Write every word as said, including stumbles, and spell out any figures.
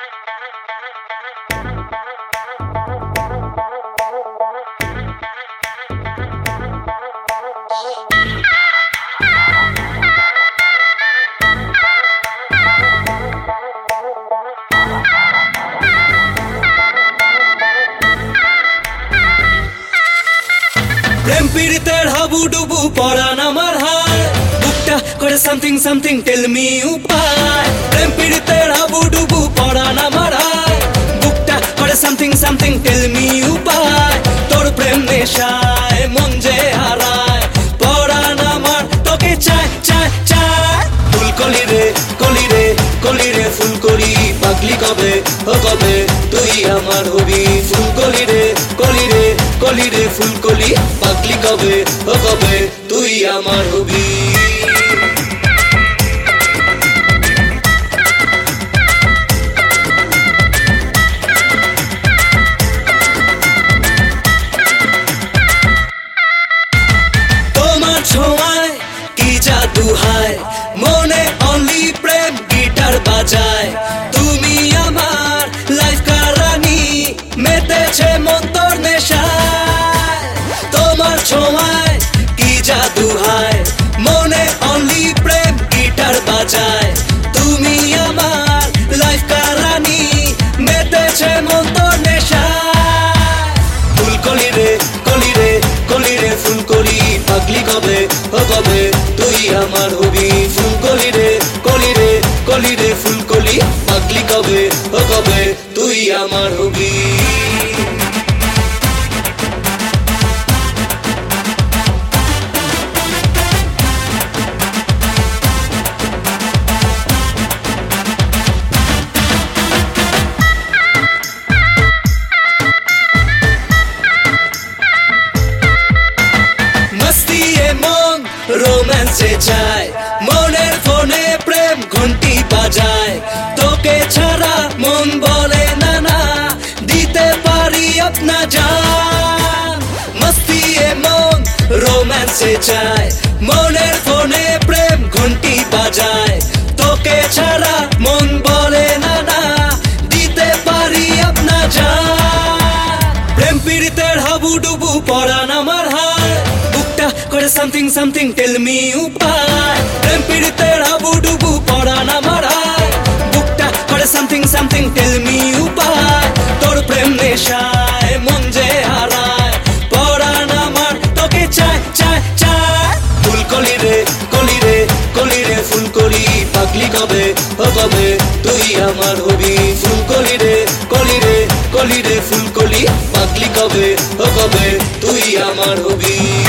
প্রেম পীড়িতের হাবুডুবু পরান আমার হায় বুকটা করে সামথিং সামথিং টেল মি উপায় প্রেম পীড়িতের হাবুডুবু পরান আমার হায় বুকটা করে সামথিং সামথিং টেল মি উপায় তোর প্রেম নেশায় মন যে হারায় পরান আমার তোকে চায় চায় চায় ফুলকলি রে কলি রে কলি রে ফুলকলি পাগলি কবে ও কবে তুই আমার হবি ফুলকলি রে কলি রে কলি রে ফুলকলি পাগলি কবে ও কবে তুই আমার হবি তোমার ছোঁয়ায় কি জাদু হায় মনে অনলি প্রেম গিটার বাজায় তুমি আমার লাইফ কারানি মেতেছে মন তোর নেশায় তোমার ছোঁয়ায় কি জাদু হায় মনে অনলি প্রেম গিটার বাজায় তুমি আমার লাইফ কারানি মেতেছে মন তোর নেশায় ফুলকলি রে কলি রে কলি রে ফুলকলি পাগলি কবে ও কবে তুই আমার হবি ফুলকলি রে কলি রে কলি রে ফুলকলি পাগলি কবে ও কবে তুই আমার হবি রোম্যান্সে চায় মনের ফোনে প্রেম ঘন্টি বাজায় তোকে ছাড়া মন বলে না না দিতে পারি আপনা জান মস্তি এ মন রোম্যান্সে চায় মনের ফোনে প্রেম ঘন্টি বাজায় তোকে ছাড়া মন বলে না না দিতে পারি আপনা জান প্রেম পীড়িতের হাবুডুবু পরান আমার হায় করে সামথিং সামথিং টেল মি উপায় প্রেম পীড়িতের হাবুডুবু পরান আমার হায় বুকটা করে সামথিং সামথিং টেল মি উপায় তোর প্রেম নেশায় মন যে হারায় পরান আমার তোকে চায় চায় চায় ফুলকলি রে কলি রে কলি রে ফুলকলি পাগলি কবে ও কবে তুই আমার হবি ফুলকলি রে কলি রে কলি রে ফুলকলি পাগলি কবে ও কবে তুই আমার হবি